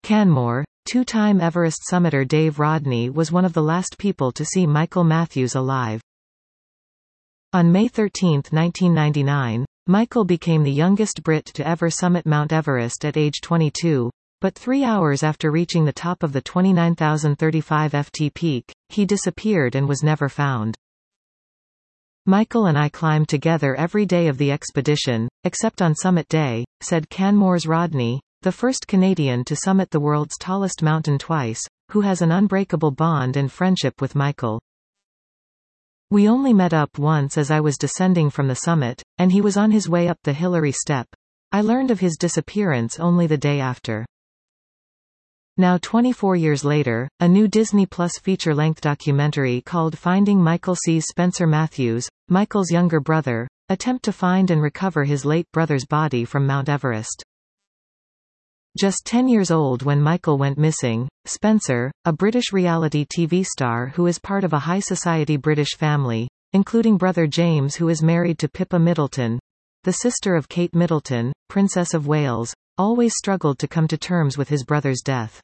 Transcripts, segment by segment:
Canmore, two-time Everest summiter Dave Rodney was one of the last people to see Michael Matthews alive. On May 13, 1999, Michael became the youngest Brit to ever summit Mount Everest at age 22, but 3 hours after reaching the top of the 29,035 ft peak, he disappeared and was never found. "Michael and I climbed together every day of the expedition, except on summit day," said Canmore's Rodney, the first Canadian to summit the world's tallest mountain twice, who has an unbreakable bond and friendship with Michael. "We only met up once as I was descending from the summit, and he was on his way up the Hillary Step. I learned of his disappearance only the day after." Now 24 years later, a new Disney Plus feature-length documentary called Finding Michael sees Spencer Matthews, Michael's younger brother, attempt to find and recover his late brother's body from Mount Everest. Just 10 years old when Michael went missing, Spencer, a British reality TV star who is part of a high-society British family, including brother James who is married to Pippa Middleton, the sister of Kate Middleton, Princess of Wales, always struggled to come to terms with his brother's death.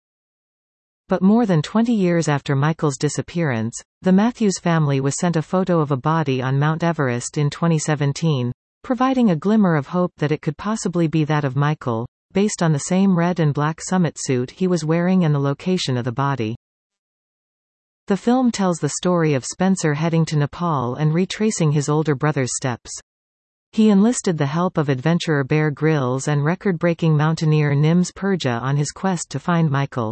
But more than 20 years after Michael's disappearance, the Matthews family was sent a photo of a body on Mount Everest in 2017, providing a glimmer of hope that it could possibly be that of Michael, based on the same red and black summit suit he was wearing and the location of the body. The film tells the story of Spencer heading to Nepal and retracing his older brother's steps. He enlisted the help of adventurer Bear Grylls and record-breaking mountaineer Nims Purja on his quest to find Michael.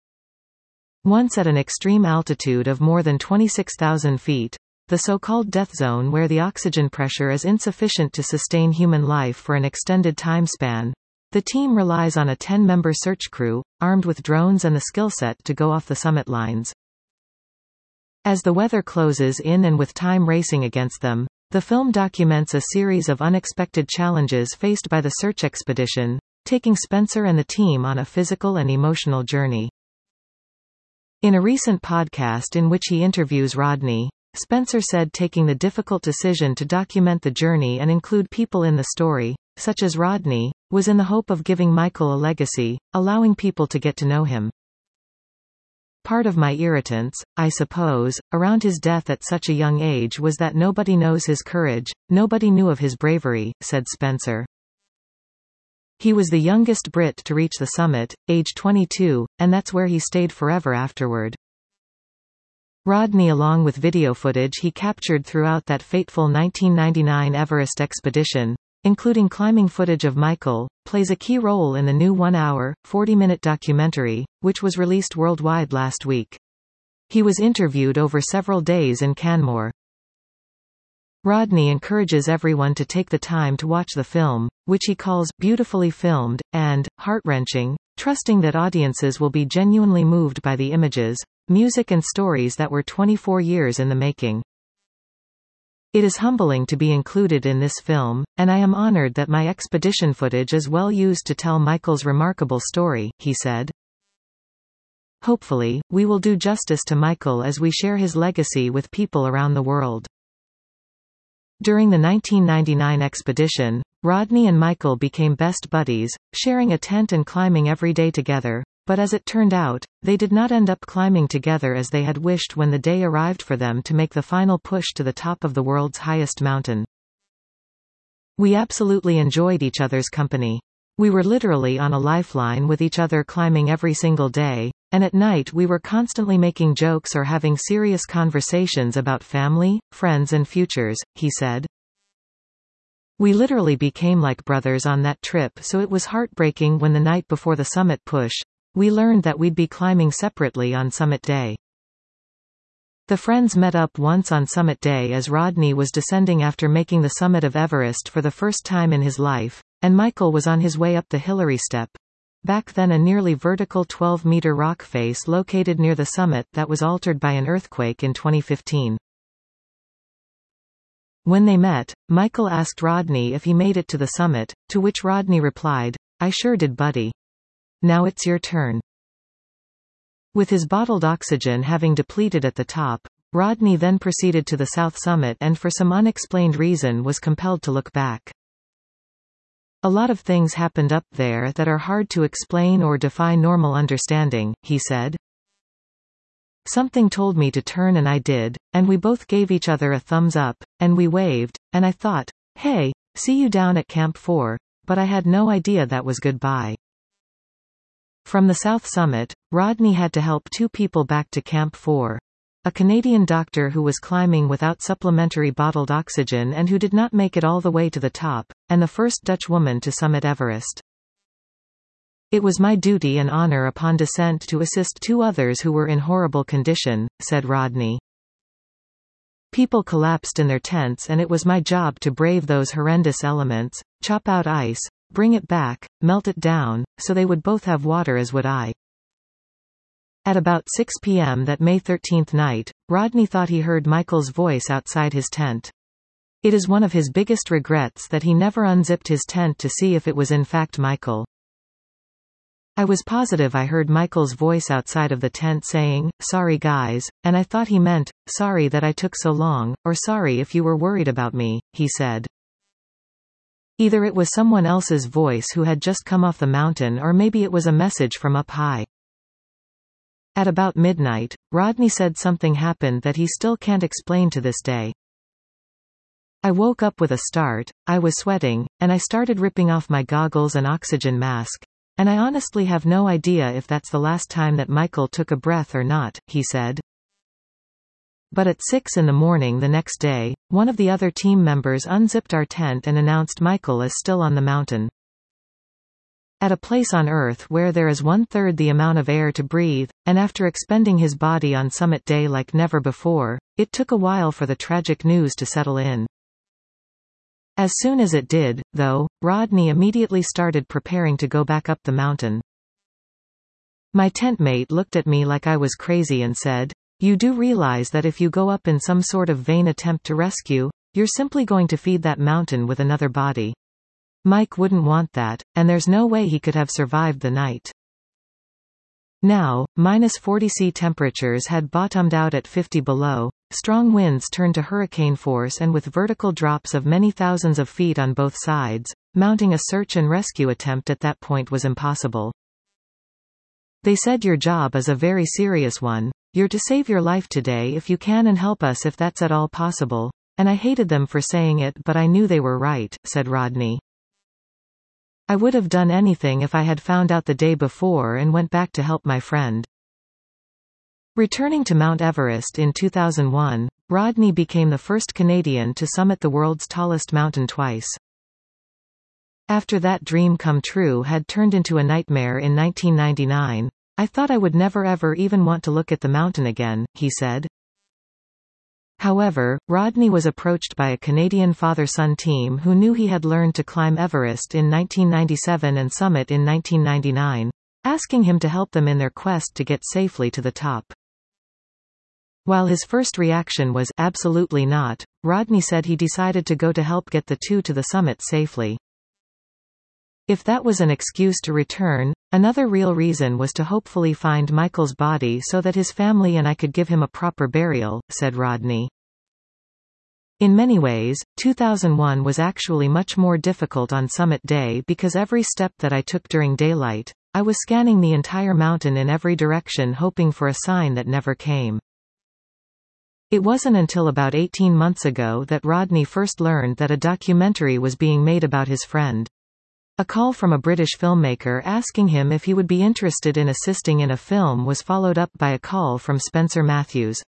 Once at an extreme altitude of more than 26,000 feet, the so-called death zone where the oxygen pressure is insufficient to sustain human life for an extended time span, the team relies on a 10-member search crew, armed with drones and the skill set to go off the summit lines. As the weather closes in and with time racing against them, the film documents a series of unexpected challenges faced by the search expedition, taking Spencer and the team on a physical and emotional journey. In a recent podcast in which he interviews Rodney, Spencer said taking the difficult decision to document the journey and include people in the story, such as Rodney, was in the hope of giving Michael a legacy, allowing people to get to know him. "Part of my irritants, I suppose, around his death at such a young age was that nobody knows his courage, nobody knew of his bravery," said Spencer. He was the youngest Brit to reach the summit, age 22, and that's where he stayed forever afterward. Rodney, along with video footage he captured throughout that fateful 1999 Everest expedition, including climbing footage of Michael, plays a key role in the new 1-hour, 40-minute documentary, which was released worldwide last week. He was interviewed over several days in Canmore. Rodney encourages everyone to take the time to watch the film, which he calls beautifully filmed and heart-wrenching, trusting that audiences will be genuinely moved by the images, music and stories that were 24 years in the making. "It is humbling to be included in this film, and I am honored that my expedition footage is well used to tell Michael's remarkable story," he said. "Hopefully, we will do justice to Michael as we share his legacy with people around the world." During the 1999 expedition, Rodney and Michael became best buddies, sharing a tent and climbing every day together, but as it turned out, they did not end up climbing together as they had wished when the day arrived for them to make the final push to the top of the world's highest mountain. "We absolutely enjoyed each other's company. We were literally on a lifeline with each other climbing every single day, and at night we were constantly making jokes or having serious conversations about family, friends and futures," he said. "We literally became like brothers on that trip, so it was heartbreaking when the night before the summit push, we learned that we'd be climbing separately on summit day." The friends met up once on summit day as Rodney was descending after making the summit of Everest for the first time in his life, and Michael was on his way up the Hillary Step, back then a nearly vertical 12-meter rock face located near the summit that was altered by an earthquake in 2015. When they met, Michael asked Rodney if he made it to the summit, to which Rodney replied, "I sure did, buddy. Now it's your turn." With his bottled oxygen having depleted at the top, Rodney then proceeded to the south summit and for some unexplained reason was compelled to look back. A lot of things happened up there that are hard to explain or defy normal understanding, he said. Something told me to turn and I did, and we both gave each other a thumbs up, and we waved, and I thought, hey, see you down at Camp 4, but I had no idea that was goodbye. From the South Summit, Rodney had to help 2 people back to Camp 4. A Canadian doctor who was climbing without supplementary bottled oxygen and who did not make it all the way to the top, and the first Dutch woman to summit Everest. It was my duty and honor upon descent to assist 2 others who were in horrible condition, said Rodney. People collapsed in their tents and it was my job to brave those horrendous elements, chop out ice, bring it back, melt it down, so they would both have water as would I. At about 6 p.m. that May 13 night, Rodney thought he heard Michael's voice outside his tent. It is one of his biggest regrets that he never unzipped his tent to see if it was in fact Michael. I was positive I heard Michael's voice outside of the tent saying, "Sorry guys," and I thought he meant, "Sorry that I took so long," or "Sorry if you were worried about me," he said. Either it was someone else's voice who had just come off the mountain or maybe it was a message from up high. At about midnight, Rodney said something happened that he still can't explain to this day. I woke up with a start, I was sweating, and I started ripping off my goggles and oxygen mask. And I honestly have no idea if that's the last time that Michael took a breath or not, he said. But at 6 in the morning the next day, one of the other team members unzipped our tent and announced Michael is still on the mountain. At a place on Earth where there is 1/3 the amount of air to breathe, and after expending his body on summit day like never before, it took a while for the tragic news to settle in. As soon as it did, though, Rodney immediately started preparing to go back up the mountain. My tent mate looked at me like I was crazy and said, "You do realize that if you go up in some sort of vain attempt to rescue, you're simply going to feed that mountain with another body. Mike wouldn't want that, and there's no way he could have survived the night." Now, -40°C temperatures had bottomed out at 50 below, strong winds turned to hurricane force and with vertical drops of many thousands of feet on both sides, mounting a search and rescue attempt at that point was impossible. They said your job is a very serious one, you're to save your life today if you can and help us if that's at all possible, and I hated them for saying it but I knew they were right, said Rodney. I would have done anything if I had found out the day before and went back to help my friend. Returning to Mount Everest in 2001, Rodney became the first Canadian to summit the world's tallest mountain twice. After that dream come true had turned into a nightmare in 1999, I thought I would never ever even want to look at the mountain again, he said. However, Rodney was approached by a Canadian father-son team who knew he had learned to climb Everest in 1997 and summit in 1999, asking him to help them in their quest to get safely to the top. While his first reaction was, "Absolutely not," Rodney said he decided to go to help get the 2 to the summit safely. If that was an excuse to return, another real reason was to hopefully find Michael's body so that his family and I could give him a proper burial, said Rodney. In many ways, 2001 was actually much more difficult on summit day because every step that I took during daylight, I was scanning the entire mountain in every direction hoping for a sign that never came. It wasn't until about 18 months ago that Rodney first learned that a documentary was being made about his friend. A call from a British filmmaker asking him if he would be interested in assisting in a film was followed up by a call from Spencer Matthews.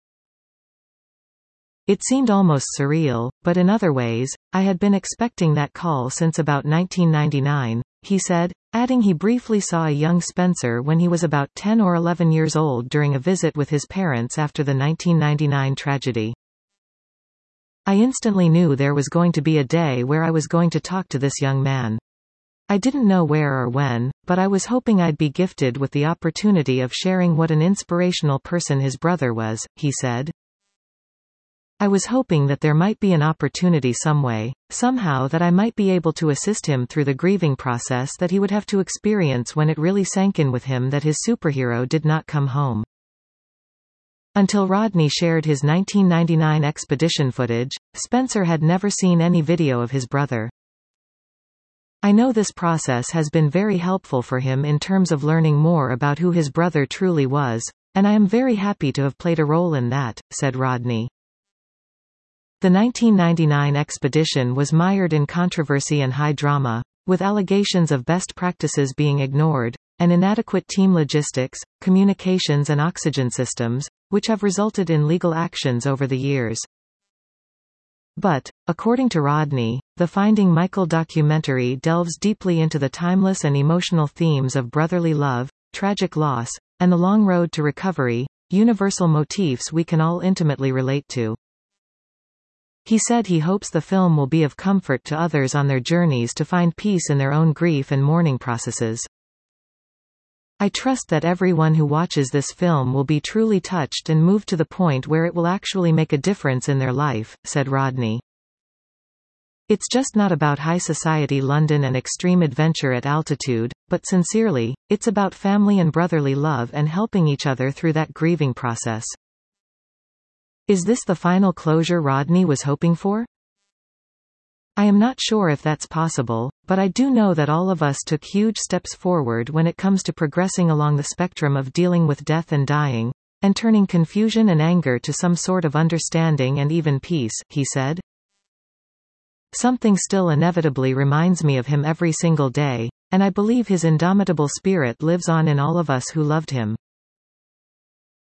It seemed almost surreal, but in other ways, I had been expecting that call since about 1999, he said, adding he briefly saw a young Spencer when he was about 10 or 11 years old during a visit with his parents after the 1999 tragedy. I instantly knew there was going to be a day where I was going to talk to this young man. I didn't know where or when, but I was hoping I'd be gifted with the opportunity of sharing what an inspirational person his brother was, he said. I was hoping that there might be an opportunity some way, somehow that I might be able to assist him through the grieving process that he would have to experience when it really sank in with him that his superhero did not come home. Until Rodney shared his 1999 expedition footage, Spencer had never seen any video of his brother. I know this process has been very helpful for him in terms of learning more about who his brother truly was, and I am very happy to have played a role in that," said Rodney. The 1999 expedition was mired in controversy and high drama, with allegations of best practices being ignored, and inadequate team logistics, communications and oxygen systems, which have resulted in legal actions over the years. But, according to Rodney, the Finding Michael documentary delves deeply into the timeless and emotional themes of brotherly love, tragic loss, and the long road to recovery, universal motifs we can all intimately relate to. He said he hopes the film will be of comfort to others on their journeys to find peace in their own grief and mourning processes. "I trust that everyone who watches this film will be truly touched and moved to the point where it will actually make a difference in their life," said Rodney. "It's just not about high society London and extreme adventure at altitude, but sincerely, it's about family and brotherly love and helping each other through that grieving process." Is this the final closure Rodney was hoping for? I am not sure if that's possible, but I do know that all of us took huge steps forward when it comes to progressing along the spectrum of dealing with death and dying, and turning confusion and anger to some sort of understanding and even peace, he said. "Something still inevitably reminds me of him every single day, and I believe his indomitable spirit lives on in all of us who loved him."